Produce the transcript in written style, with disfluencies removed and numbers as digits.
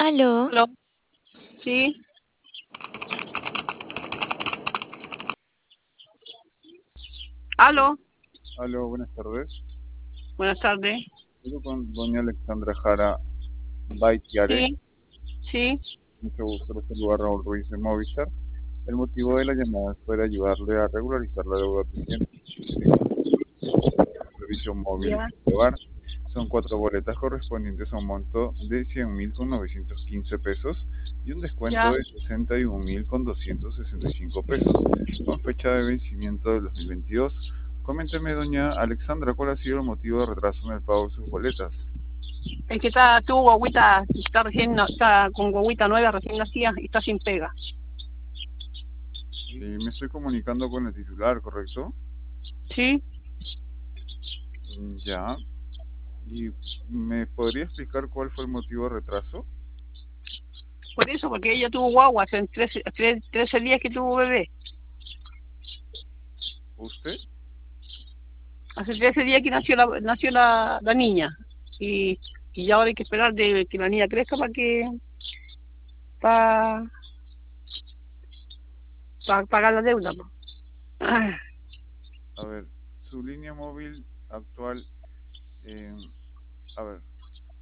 Aló, Aló, sí, Aló, aló, aló, buenas tardes. buenas tardes. Hablo con doña Alexandra Jara Baitiare. Sí, sí, Mucho gusto, le saluda Raúl Ruiz de Movistar. El motivo de la llamada es para ayudarle a regularizar la deuda pendiente. Servicio móvil ya, de hogar. Son 4 boletas correspondientes a un monto de 100.000 con 915 pesos y un descuento ya. de 61.000 con 265 pesos, con fecha de vencimiento del 2022. Coménteme, doña Alexandra, ¿cuál ha sido el motivo de retraso en el pago de sus boletas? Es que está, tu guaguita, está recién, está con guaguita nueva, recién nacida y está sin pega. Sí, me estoy comunicando con el titular, ¿correcto? Sí, Ya. ¿Y me podría explicar cuál fue el motivo de retraso? por eso, porque ella tuvo guagua hace 13 días que tuvo bebé. ¿Usted? Hace 13 días que nació la niña. Y, y ya ahora hay que esperar de que la niña crezca para pagar la deuda, po. A ver, su línea móvil actual, eh, a ver,